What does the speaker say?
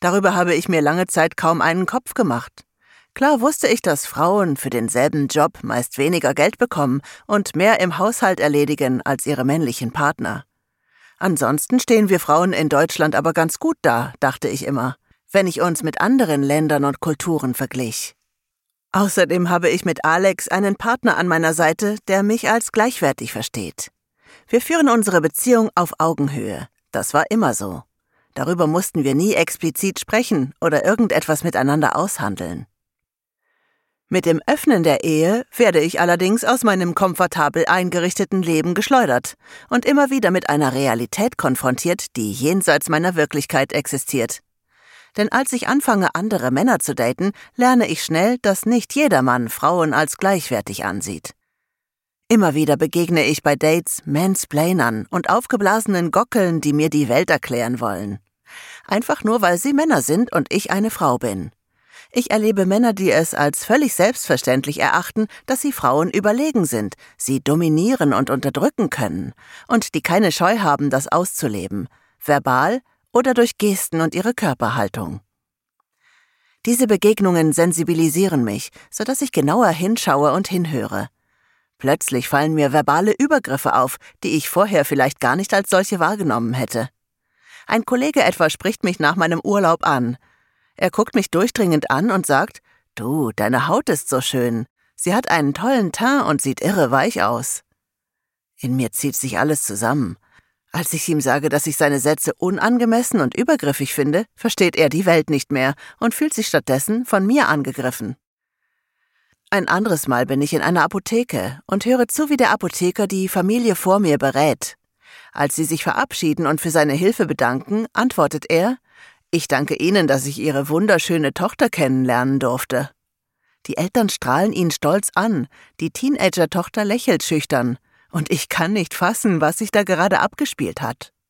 Darüber habe ich mir lange Zeit kaum einen Kopf gemacht. Klar wusste ich, dass Frauen für denselben Job meist weniger Geld bekommen und mehr im Haushalt erledigen als ihre männlichen Partner. Ansonsten stehen wir Frauen in Deutschland aber ganz gut da, dachte ich immer, wenn ich uns mit anderen Ländern und Kulturen verglich. Außerdem habe ich mit Alex einen Partner an meiner Seite, der mich als gleichwertig versteht. Wir führen unsere Beziehung auf Augenhöhe. Das war immer so. Darüber mussten wir nie explizit sprechen oder irgendetwas miteinander aushandeln. Mit dem Öffnen der Ehe werde ich allerdings aus meinem komfortabel eingerichteten Leben geschleudert und immer wieder mit einer Realität konfrontiert, die jenseits meiner Wirklichkeit existiert. Denn als ich anfange, andere Männer zu daten, lerne ich schnell, dass nicht jeder Mann Frauen als gleichwertig ansieht. Immer wieder begegne ich bei Dates Mansplainern und aufgeblasenen Gockeln, die mir die Welt erklären wollen. Einfach nur, weil sie Männer sind und ich eine Frau bin. Ich erlebe Männer, die es als völlig selbstverständlich erachten, dass sie Frauen überlegen sind, sie dominieren und unterdrücken können und die keine Scheu haben, das auszuleben, verbal oder durch Gesten und ihre Körperhaltung. Diese Begegnungen sensibilisieren mich, sodass ich genauer hinschaue und hinhöre. Plötzlich fallen mir verbale Übergriffe auf, die ich vorher vielleicht gar nicht als solche wahrgenommen hätte. Ein Kollege etwa spricht mich nach meinem Urlaub an. Er guckt mich durchdringend an und sagt, »Du, deine Haut ist so schön. Sie hat einen tollen Teint und sieht irre weich aus.« In mir zieht sich alles zusammen. Als ich ihm sage, dass ich seine Sätze unangemessen und übergriffig finde, versteht er die Welt nicht mehr und fühlt sich stattdessen von mir angegriffen. Ein anderes Mal bin ich in einer Apotheke und höre zu, wie der Apotheker die Familie vor mir berät. Als sie sich verabschieden und für seine Hilfe bedanken, antwortet er, »Ich danke Ihnen, dass ich Ihre wunderschöne Tochter kennenlernen durfte.« Die Eltern strahlen ihn stolz an, die Teenager-Tochter lächelt schüchtern und ich kann nicht fassen, was sich da gerade abgespielt hat.